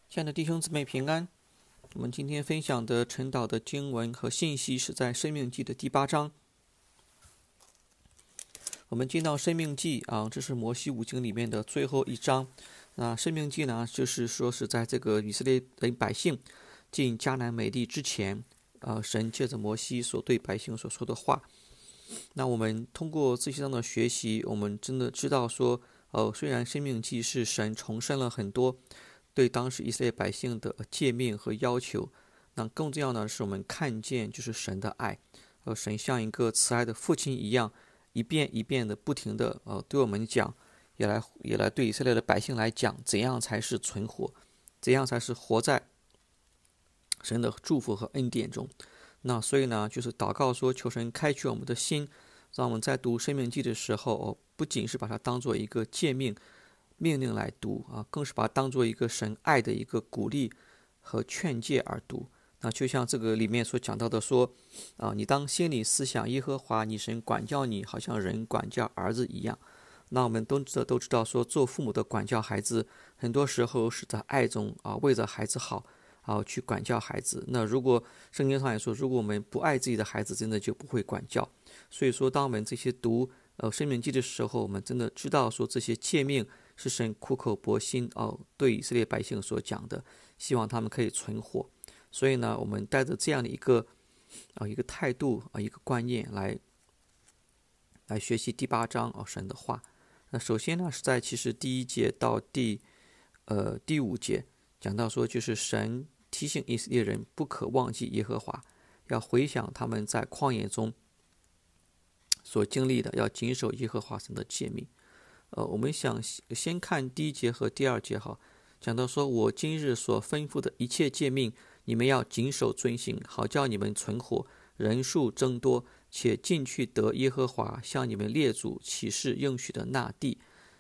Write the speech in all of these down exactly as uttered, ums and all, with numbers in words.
亲爱的弟兄姊妹平安。我们今天分享的晨祷的经文和信息是在申命记的第八章。我们进到申命记啊，这是摩西五经里面的最后一章。那申命记呢，就是说是在这个以色列的百姓进迦南美地之前，呃，神借着摩西所对百姓所说的话。那我们通过这些章的学习，我们真的知道说，呃，虽然申命记是神重申了很多对当时以色列百姓的诫命和要求，那更重要的是我们看见就是神的爱，呃，神像一个慈爱的父亲一样，一遍一遍的不停的呃对我们讲，也来也来对以色列的百姓来讲，怎样才是存活，怎样才是活在神的祝福和恩典中。那所以呢，就是祷告说，求神开启我们的心，让我们在读申命记的时候，哦，不仅是把它当做一个诫命命令来读啊，更是把它当做一个神爱的一个鼓励和劝诫而读。那就像这个里面所讲到的说，啊，你当心里思想耶和华你神管教你，好像人管教儿子一样。那我们都知道都知道说，做父母的管教孩子，很多时候是在爱中啊，为着孩子好啊去管教孩子。那如果圣经上也说，如果我们不爱自己的孩子，真的就不会管教。所以说，当我们这些读呃申命记的时候，我们真的知道说这些诫命是神苦口婆心哦对以色列百姓所讲的，希望他们可以存活。所以呢，我们带着这样的一个啊、呃、一个态度啊、呃、一个观念来来学习第八章哦神的话。那首先呢是在其实第一节到第呃第五节讲到说，就是神提醒以色列人不可忘记耶和华，要回想他们在旷野中所经历的，要谨守耶和华神的诫命。呃，我们想先看第一节和第二节哈，讲到说，我今日所吩咐的一切诫命，你们要谨守遵行，好叫你们存活，人数增多，且进去得耶和华向你们列祖起誓应许的那地。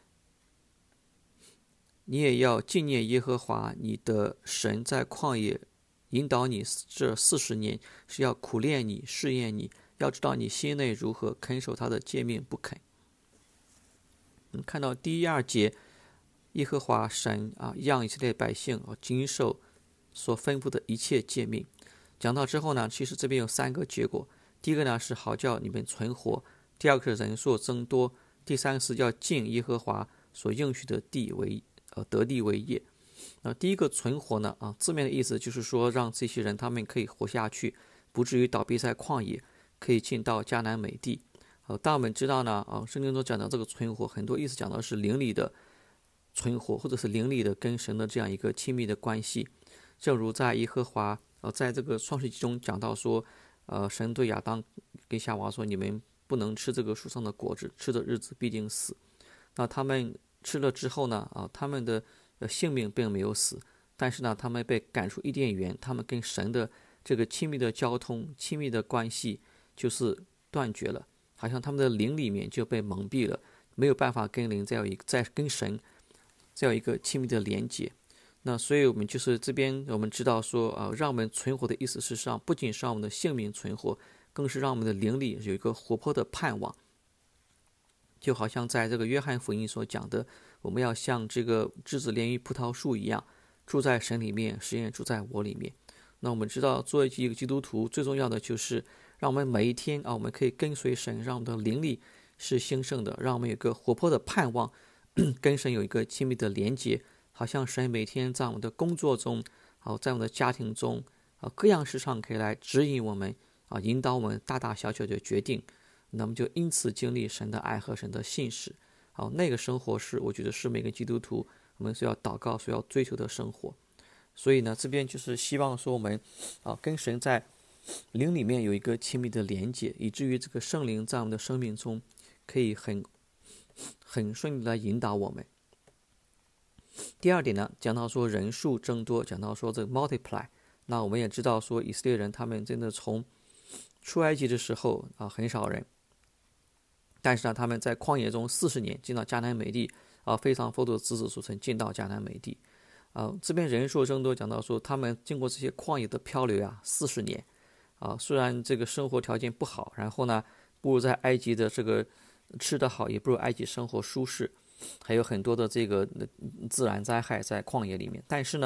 你也要纪念耶和华你的神在旷野引导你这四十年，是要苦练你，试验你，要知道你心内如何，肯守他的诫命不肯。我们看到第一二节，耶和华神啊，让以色列百姓啊谨守所吩咐的一切诫命。讲到之后呢，其实这边有三个结果。第一个呢是好叫你们存活，第二个是人数增多，第三个是要进耶和华所应许的地为呃得地为业。那第一个存活呢啊，字面的意思就是说让这些人他们可以活下去，不至于倒闭在旷野，可以进到迦南美地。呃，但我们知道呢，啊，圣经中讲到这个存活，很多意思讲到是灵里的存活，或者是灵里的跟神的这样一个亲密的关系。正如在耶和华，呃，在这个创世纪中讲到说，呃，神对亚当跟夏娃说，你们不能吃这个树上的果子，吃的日子必定死。那他们吃了之后呢，啊，他们的性命并没有死，但是呢，他们被赶出伊甸园，他们跟神的这个亲密的交通、亲密的关系就是断绝了。好像他们的灵里面就被蒙蔽了，没有办法跟灵再有一个再跟神再有一个亲密的连接。那所以我们就是这边我们知道说啊、呃，让我们存活的意思是上不仅是让我们的性命存活，更是让我们的灵里有一个活泼的盼望。就好像在这个约翰福音所讲的，我们要像这个枝子连于葡萄树一样，住在神里面，神也住在我里面。那我们知道作为一个基督徒，最重要的就是让我们每一天啊，我们可以跟随神，让我们的灵力是兴盛的，让我们有一个活泼的盼望，跟神有一个亲密的连结，好像神每天在我们的工作中，好在我们的家庭中，啊各样事上可以来指引我们啊，引导我们大大小小的决定，那么就因此经历神的爱和神的信实。好，那个生活是我觉得是每个基督徒我们所要祷告、所要追求的生活。所以呢，这边就是希望说我们啊，跟神在灵里面有一个亲密的连接，以至于这个圣灵在我们的生命中可以很很顺利的引导我们。第二点呢，讲到说人数增多，讲到说这个 multiply。那我们也知道说以色列人他们真的从出埃及的时候啊很少人，但是呢他们在旷野中四十年进到迦南美地啊，非常丰多的子子孙孙进到迦南美地。啊，这边人数增多，讲到说他们经过这些旷野的漂流啊，四十年，啊，虽然这个生活条件不好，然后呢，不如在埃及的这个吃得好，也不如埃及生活舒适，还有很多的这个自然灾害在旷野里面，但是呢，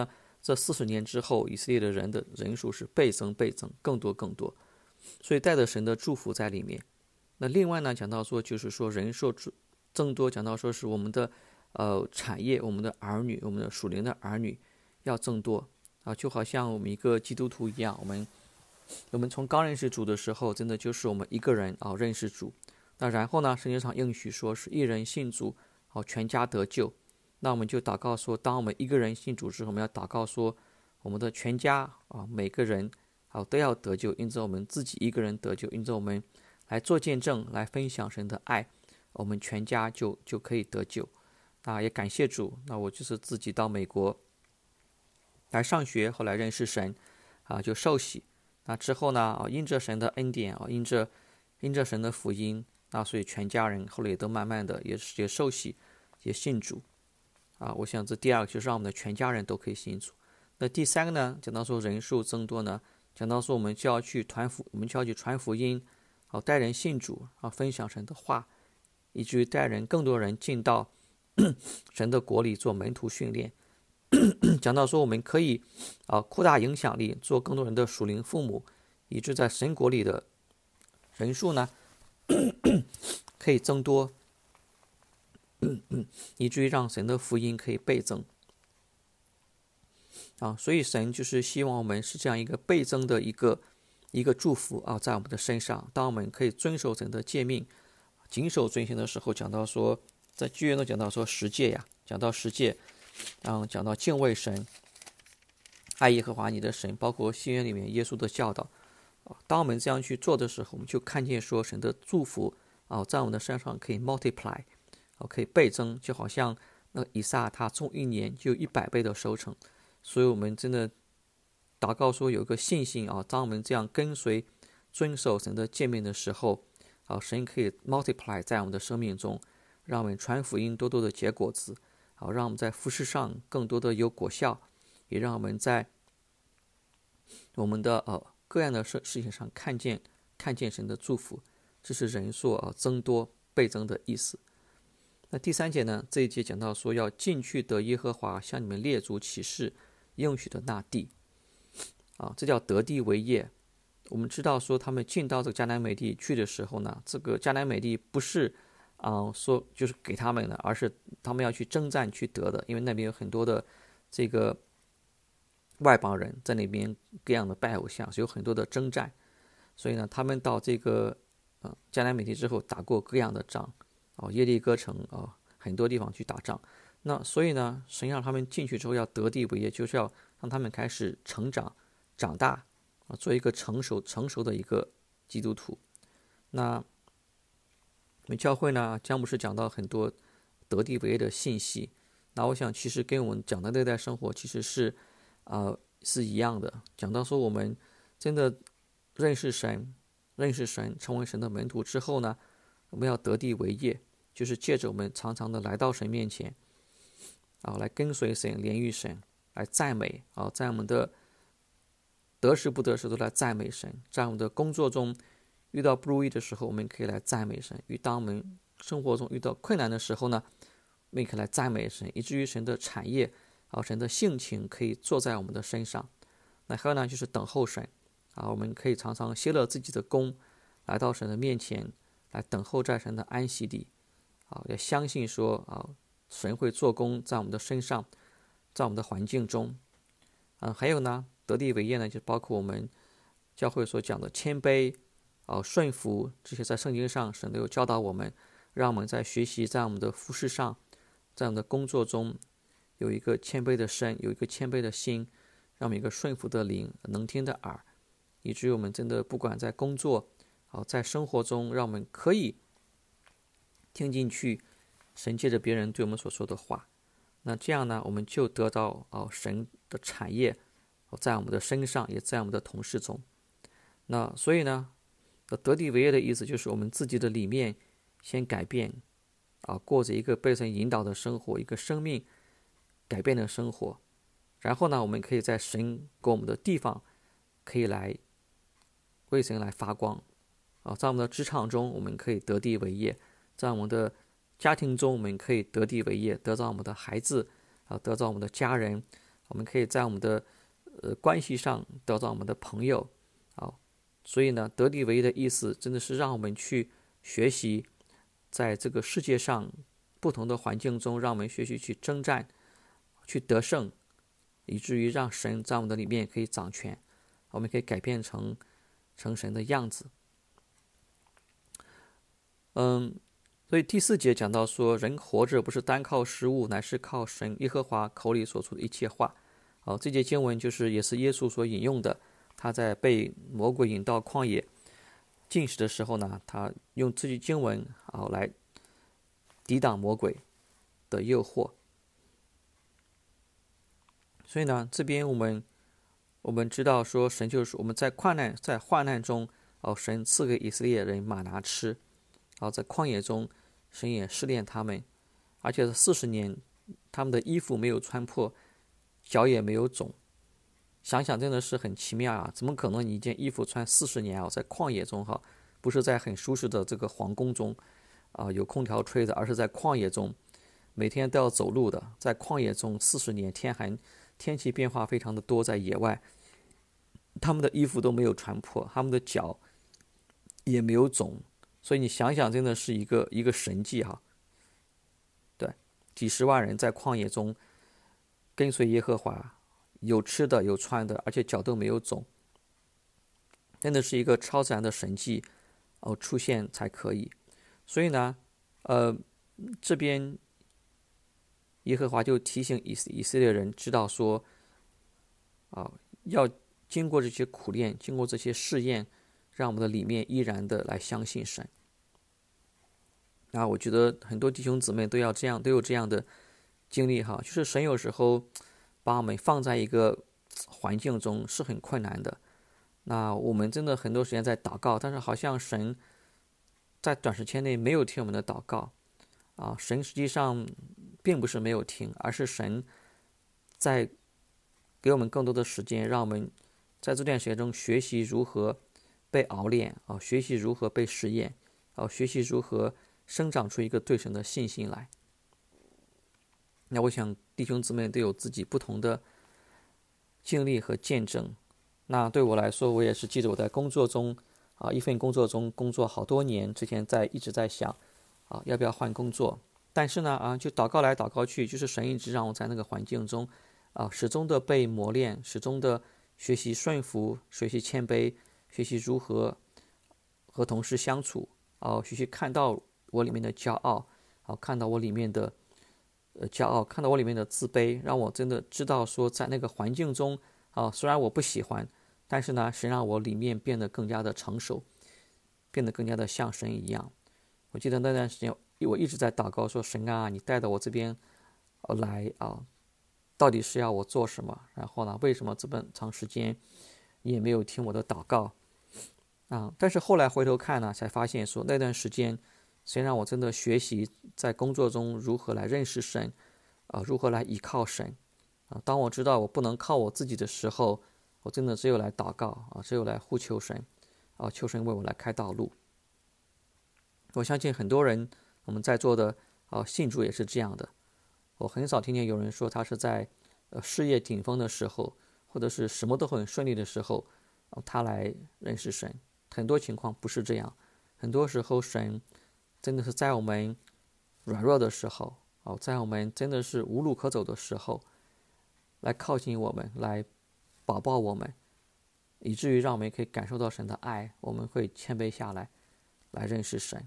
这四十年之后，以色列的人的人数是倍增倍增，更多更多，所以带着神的祝福在里面。那另外呢，讲到说就是说人数增多，讲到说是我们的呃产业，我们的儿女，我们的属灵的儿女要增多啊，就好像我们一个基督徒一样，我们我们从刚认识主的时候，真的就是我们一个人啊认识主。那然后呢，圣经上应许说是一人信主，好全家得救。那我们就祷告说，当我们一个人信主之后，我们要祷告说，我们的全家啊每个人啊都要得救，因此我们自己一个人得救，因此我们来做见证，来分享神的爱，我们全家就就可以得救。那也感谢主，那我就是自己到美国来上学，后来认识神啊，就受洗。那之后呢，啊因着神的恩典啊，因着因着神的福音。那所以全家人后来也都慢慢的也也受洗，也信主啊。我想这第二个就是让我们的全家人都可以信主。那第三个呢，讲到说人数增多呢，讲到说我们就要去传福，我们就要去传福音，好带人信主啊，分享神的话，以至于带人更多人进到神的国里做门徒训练。讲到说我们可以啊扩大影响力，做更多人的属灵父母，以致在神国里的人数呢可以增多，以至于让神的福音可以倍增啊！所以神就是希望我们是这样一个倍增的一个一个祝福啊，在我们的身上。当我们可以遵守神的诫命，谨守遵行的时候，讲到说，在旧约中讲到说十诫呀，讲到十诫，嗯，讲到敬畏神，爱耶和华你的神，包括新约里面耶稣的教导。当我们这样去做的时候，我们就看见说神的祝福啊，在我们的身上可以 multiply， 可以倍增，就好像那个以撒他种一年就有一百倍的收成。所以我们真的祷告说有一个信心啊，当我们这样跟随遵守神的诫命的时候啊，神可以 multiply 在我们的生命中，让我们传福音多多的结果子，好让我们在服事上更多的有果效，也让我们在我们的呃各样的事事情上看见看见神的祝福。这是人数啊增多倍增的意思。那第三节呢，这一节讲到说要进去得耶和华向你们列祖起誓应许的那地啊，这叫得地为业。我们知道说他们进到这个迦南美地去的时候呢，这个迦南美地不是啊、呃、说就是给他们的，而是他们要去征战去得的，因为那边有很多的这个外邦人在那边各样的拜偶像，所以有很多的征战。所以呢，他们到这个呃迦南美地之后，打过各样的仗，哦，耶利哥城啊、哦，很多地方去打仗。那所以呢，神让他们进去之后要得地为业，就是要让他们开始成长、长大啊，做一个成熟、成熟的一个基督徒。那我们教会呢，詹姆士讲到很多得地为业的信息。那我想，其实跟我们讲的内在生活其实是呃是一样的。讲到说我们真的认识神，认识神，成为神的门徒之后呢，我们要得地为业，就是借着我们常常的来到神面前啊，来跟随神，连于神，来赞美啊，在我们的得时不得时都来赞美神。在我们的工作中遇到不如意的时候，我们可以来赞美神；与当我们生活中遇到困难的时候呢，我们也可以来赞美神，以至于神的产业啊，神的性情可以坐在我们的身上。那还有呢，就是等候神啊，我们可以常常歇了自己的功，来到神的面前，来等候在神的安息地啊，也相信说啊，神会做工在我们的身上，在我们的环境中。嗯、啊，还有呢，得地为业呢，就包括我们教会所讲的谦卑啊、顺服，这些在圣经上神都有教导我们，让我们在学习，在我们的服事上，在我们的工作中有一个谦卑的身，有一个谦卑的心，让我们有一个顺服的灵，能听的耳，以至于我们真的不管在工作啊，在生活中，让我们可以听进去神借着别人对我们所说的话。那这样呢，我们就得到啊神的产业在我们的身上，也在我们的同事中。那所以呢，得地为业的意思就是我们自己的里面先改变啊，过着一个被神引导的生活，一个生命改变的生活。然后呢，我们可以在神给我们的地方，可以来为神来发光啊。在我们的职场中，我们可以得地为业；在我们的家庭中，我们可以得地为业，得到我们的孩子啊，得到我们的家人， 我们可以在我们的呃关系上得到我们的朋友啊。所以呢，得地为业的意思真的是让我们去学习，在这个世界上不同的环境中，让我们学习去征战，去得胜，以至于让神在我们的里面可以掌权，我们可以改变成成神的样子。嗯，所以第四节讲到说，人活着不是单靠食物，乃是靠神耶和华口里所出的一切话。好，这节经文就是也是耶稣所引用的。他在被魔鬼引到旷野禁食的时候呢，他用这句经文啊来抵挡魔鬼的诱惑。所以呢，这边我们我们知道说，神就是我们在患难在患难中，哦，神赐给以色列人玛拿吃，然后在旷野中，神也试炼他们，而且四十年，他们的衣服没有穿破，脚也没有肿。想想真的是很奇妙啊！怎么可能你一件衣服穿四十年啊？在旷野中哈，不是在很舒适的这个皇宫中啊，有空调吹的，而是在旷野中，每天都要走路的，在旷野中四十年，天寒，天气变化非常的多，在野外，他们的衣服都没有穿破，他们的脚也没有肿，所以你想想，真的是一个一个神迹哈！对，几十万人在旷野中跟随耶和华。有吃的有穿的，而且脚都没有肿，真的是一个超自然的神迹哦出现才可以。所以呢，呃，这边耶和华就提醒以以色列人知道说，啊、呃，要经过这些苦练，经过这些试验，让我们的里面依然的来相信神。那我觉得很多弟兄姊妹都要这样，都有这样的经历哈，就是神有时候把我们放在一个环境中是很困难的，那我们真的很多时间在祷告，但是好像神在短时间内没有听我们的祷告啊，神实际上并不是没有听，而是神在给我们更多的时间，让我们在这段时间中学习如何被熬炼啊，学习如何被实验啊，学习如何生长出一个对神的信心来。那我想弟兄姊妹都有自己不同的经历和见证。那对我来说，我也是记得我在工作中啊，一份工作中工作好多年，之前在一直在想啊，要不要换工作。但是呢啊，就祷告来祷告去，就是神一直让我在那个环境中啊，始终的被磨练，始终的学习顺服，学习谦卑，学习如何和同事相处啊，学习看到我里面的骄傲啊，看到我里面的呃，骄傲，看到我里面的自卑，让我真的知道说，在那个环境中啊，虽然我不喜欢，但是呢，神让我里面变得更加的成熟，变得更加的像神一样。我记得那段时间，我一直在祷告说：“神啊，你带到我这边来啊，到底是要我做什么？然后呢，为什么这么长时间你也没有听我的祷告啊？”但是后来回头看呢，才发现说那段时间。先让我真的学习在工作中如何来认识神，啊、呃，如何来依靠神，啊、呃，当我知道我不能靠我自己的时候，我真的只有来祷告啊，只有来呼求神，啊，求神为我来开道路。我相信很多人我们在座的啊信主也是这样的，我很少听见有人说他是在呃事业顶峰的时候，或者是什么都很顺利的时候，啊、他来认识神。很多情况不是这样，很多时候神。真的是在我们软弱的时候，哦，在我们真的是无路可走的时候，来靠近我们，来保抱我们，以至于让我们可以感受到神的爱，我们会谦卑下来，来认识神。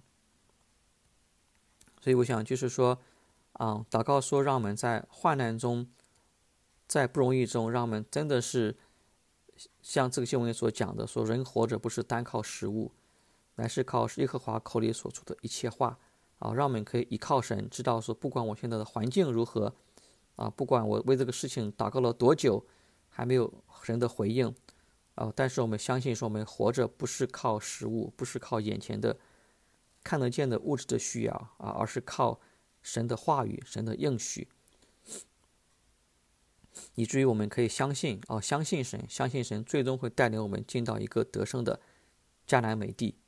所以我想就是说，啊、嗯，祷告说让我们在患难中，在不容易中，让我们真的是像这个经文所讲的，说人活着不是单靠食物。乃是靠耶和华口里所出的一切话啊，让我们可以依靠神，知道说不管我现在的环境如何啊，不管我为这个事情祷告了多久，还没有神的回应啊，但是我们相信说我们活着不是靠食物，不是靠眼前的看得见的物质的需要啊，而是靠神的话语、神的应许，以至于我们可以相信啊，相信神，相信神最终会带领我们进到一个得胜的迦南美地。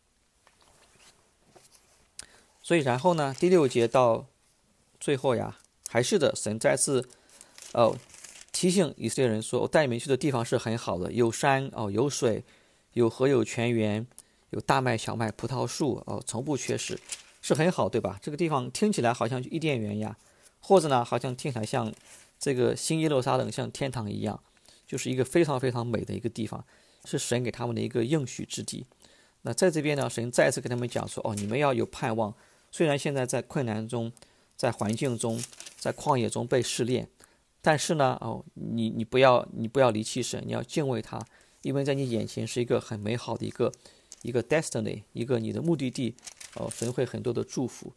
所以然后呢，第六节到最后呀，还是的，神再次哦提醒以色列人说，我带你们去的地方是很好的，有山哦，有水，有河，有泉源，有大麦、小麦、葡萄树哦，从不缺失，是很好，对吧？这个地方听起来好像伊甸园呀，或者呢，好像听起来像这个新耶路撒冷，像天堂一样，就是一个非常非常美的一个地方，是神给他们的一个应许之地。那在这边呢，神再次跟他们讲说，哦，你们要有盼望，虽然现在在困难中，在环境中，在旷野中被试炼，但是呢，哦，你你不要你不要离弃神，你要敬畏他，因为在你眼前是一个很美好的一个一个 destiny， 一个你的目的地，哦，神会很多的祝福。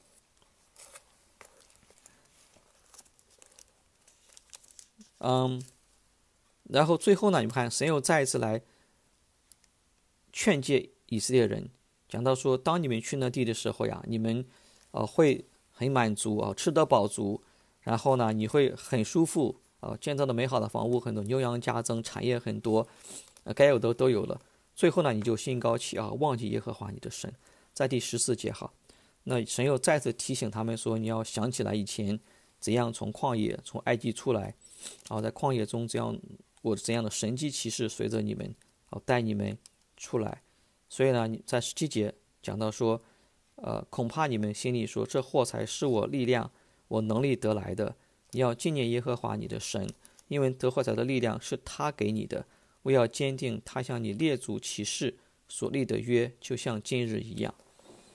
嗯，然后最后呢，你们看，神又再一次来劝诫以色列人，讲到说，当你们去那地的时候呀，你们呃会很满足啊、呃，吃得饱足，然后呢，你会很舒服啊、呃，建造的美好的房屋很多，牛羊加增，产业很多，呃，该有的都有了。最后呢，你就心高气傲，忘记耶和华你的神。在第十四节哈，那神又再次提醒他们说，你要想起来以前怎样从旷野从埃及出来，啊，在旷野中这样我怎样的神迹奇事随着你们，啊，带你们出来。所以呢，在十七节讲到说，呃，恐怕你们心里说，这货财是我力量、我能力得来的。你要纪念耶和华你的神，因为得货财的力量是他给你的。我要坚定他向你列祖起誓所立的约，就像今日一样。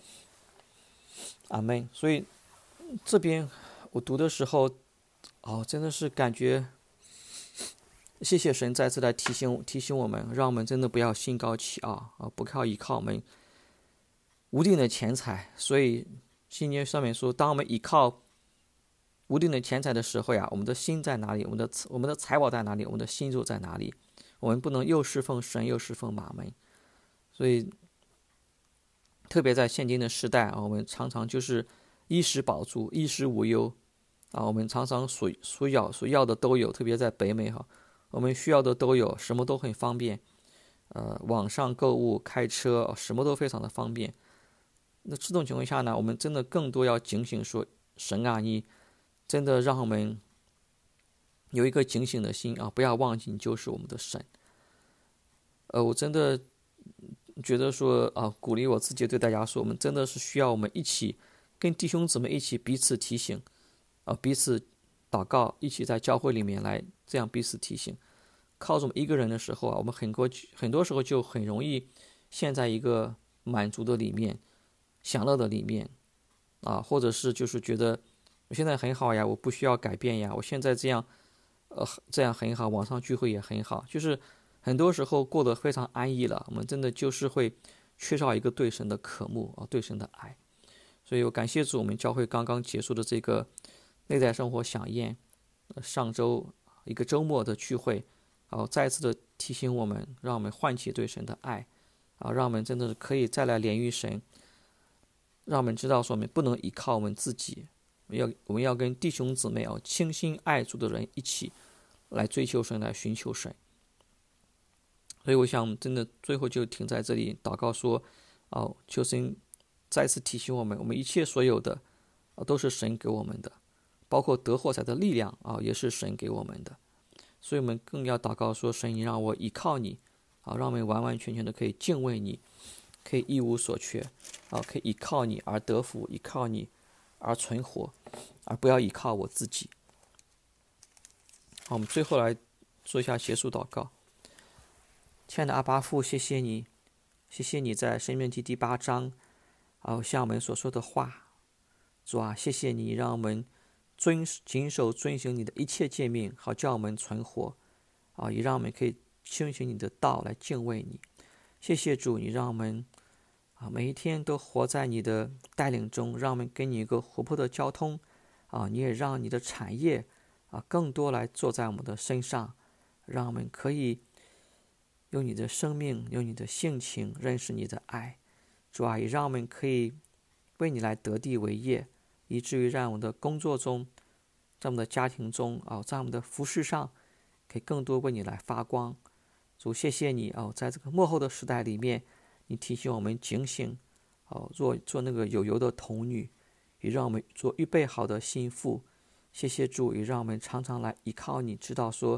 阿们。所以这边我读的时候，哦，真的是感觉，谢谢神再次来提醒提醒我们，让我们真的不要心高气傲啊，不靠依靠我们无定的钱财。所以信经上面说，当我们依靠无定的钱财的时候呀，我们的心在哪里？我们的我们的财宝在哪里？我们的心就在哪里？我们不能又侍奉神又侍奉马门。所以特别在现今的时代啊，我们常常就是衣食饱足，衣食无忧啊，我们常常所所要所要的都有，特别在北美哈，我们需要的都有，什么都很方便，呃，网上购物、开车，什么都非常的方便。那这种情况下呢，我们真的更多要警醒说，神啊，你真的让我们有一个警醒的心啊，不要忘记你就是我们的神。呃，我真的觉得说啊，鼓励我自己对大家说，我们真的是需要我们一起跟弟兄姊妹一起彼此提醒，啊，彼此祷告，一起在教会里面来这样彼此提醒。靠着我们一个人的时候啊，我们很多很多时候就很容易陷在一个满足的里面、享乐的里面啊，或者是就是觉得我现在很好呀，我不需要改变呀，我现在这样，呃，这样很好，网上聚会也很好，就是很多时候过得非常安逸了，我们真的就是会缺少一个对神的渴慕啊，对神的爱。所以我感谢主，我们教会刚刚结束的这个内在生活飨宴，上周一个周末的聚会，然后再次的提醒我们，让我们唤起对神的爱，啊，让我们真的是可以再来连于神，让我们知道说我们不能依靠我们自己，我们要我们要跟弟兄姊妹哦，倾心爱主的人一起来追求神，来寻求神。所以我想真的最后就停在这里祷告说，哦，求神再次提醒我们，我们一切所有的，啊，都是神给我们的，包括得货财的力量啊，也是神给我们的。所以我们更要祷告说，神，你让我依靠你，啊，让我们完完全全的可以敬畏你，可以一无所缺，啊，可以依靠你而得福，依靠你而存活，而不要依靠我自己。好，我们最后来做一下结束祷告。亲爱的阿爸父，谢谢你，谢谢你在申命记第八章，啊，向我们所说的话。主啊，谢谢你让我们遵谨守遵行你的一切诫命，好叫我们存活，啊，也让我们可以遵行你的道来敬畏你。谢谢主，你让我们啊每一天都活在你的带领中，让我们跟你一个活泼的交通，啊，你也让你的产业啊更多来坐在我们的身上，让我们可以用你的生命，用你的性情认识你的爱。主啊，也让我们可以为你来得地为业，以至于让我们的工作中，在我们的家庭中啊，在我们的服事上，可以更多为你来发光。主，谢谢你哦，在这个末后的时代里面，你提醒我们警醒哦，做做那个有油的童女，也让我们做预备好的心腹。谢谢主，也让我们常常来依靠你，知道说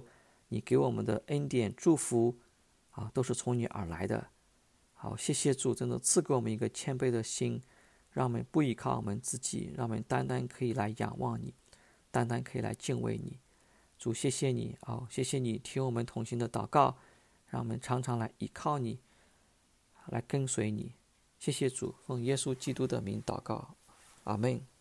你给我们的恩典祝福啊，都是从你而来的。好，谢谢主，真的赐给我们一个谦卑的心，让我们不依靠我们自己，让我们单单可以来仰望你，单单可以来敬畏你。主，谢谢你啊，谢谢你听我们同心的祷告，让我们常常来依靠你，来跟随你。谢谢主，奉耶稣基督的名祷告，阿们。